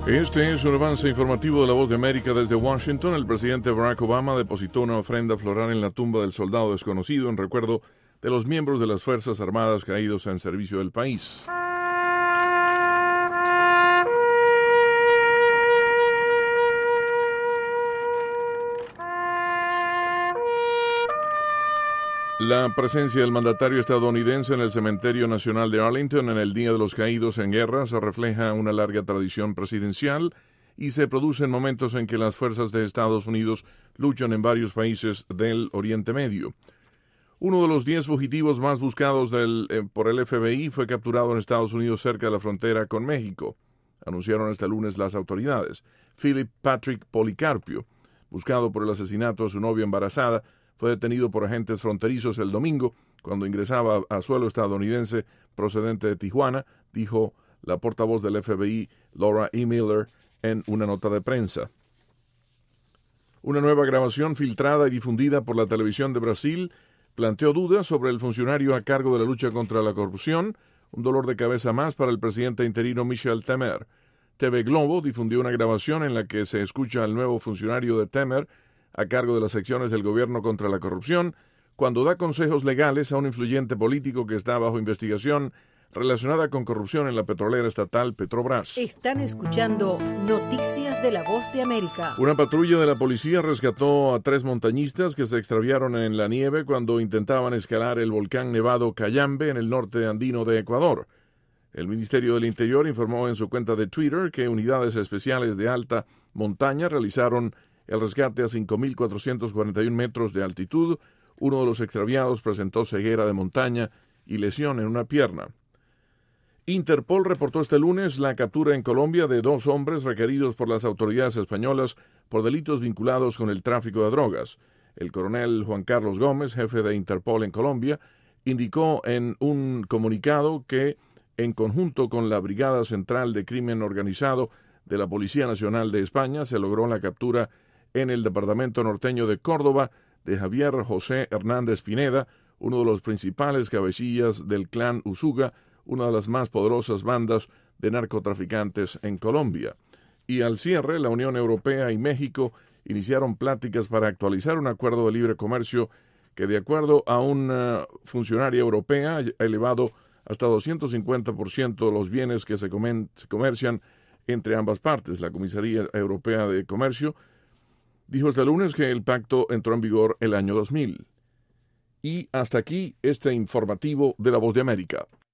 Este es un avance informativo de La Voz de América desde Washington. El presidente Barack Obama depositó una ofrenda floral en la tumba del soldado desconocido en recuerdo de los miembros de las Fuerzas Armadas caídos en servicio del país. La presencia del mandatario estadounidense en el Cementerio Nacional de Arlington en el Día de los Caídos en Guerra se refleja una larga tradición presidencial y se produce en momentos en que las fuerzas de Estados Unidos luchan en varios países del Oriente Medio. Uno de los 10 fugitivos más buscados por el FBI fue capturado en Estados Unidos cerca de la frontera con México, anunciaron este lunes las autoridades. Philip Patrick Policarpio, buscado por el asesinato de su novia embarazada, fue detenido por agentes fronterizos el domingo cuando ingresaba a suelo estadounidense procedente de Tijuana, dijo la portavoz del FBI, Laura E. Miller, en una nota de prensa. Una nueva grabación filtrada y difundida por la televisión de Brasil planteó dudas sobre el funcionario a cargo de la lucha contra la corrupción, un dolor de cabeza más para el presidente interino Michel Temer. TV Globo difundió una grabación en la que se escucha al nuevo funcionario de Temer a cargo de las secciones del gobierno contra la corrupción, cuando da consejos legales a un influyente político que está bajo investigación relacionada con corrupción en la petrolera estatal Petrobras. Están escuchando Noticias de La Voz de América. Una patrulla de la policía rescató a 3 montañistas que se extraviaron en la nieve cuando intentaban escalar el volcán nevado Cayambe en el norte andino de Ecuador. El Ministerio del Interior informó en su cuenta de Twitter que unidades especiales de alta montaña realizaron el rescate a 5.441 metros de altitud. Uno de los extraviados presentó ceguera de montaña y lesión en una pierna. Interpol reportó este lunes la captura en Colombia de 2 hombres requeridos por las autoridades españolas por delitos vinculados con el tráfico de drogas. El coronel Juan Carlos Gómez, jefe de Interpol en Colombia, indicó en un comunicado que, en conjunto con la Brigada Central de Crimen Organizado de la Policía Nacional de España, se logró la captura en el departamento norteño de Córdoba de Javier José Hernández Pineda, uno de los principales cabecillas del clan Usuga, una de las más poderosas bandas de narcotraficantes en Colombia. Y al cierre, la Unión Europea y México iniciaron pláticas para actualizar un acuerdo de libre comercio que, de acuerdo a una funcionaria europea, ha elevado hasta 250% los bienes que se comercian entre ambas partes. La Comisaría Europea de Comercio dijo este lunes que el pacto entró en vigor el año 2000. Y hasta aquí este informativo de La Voz de América.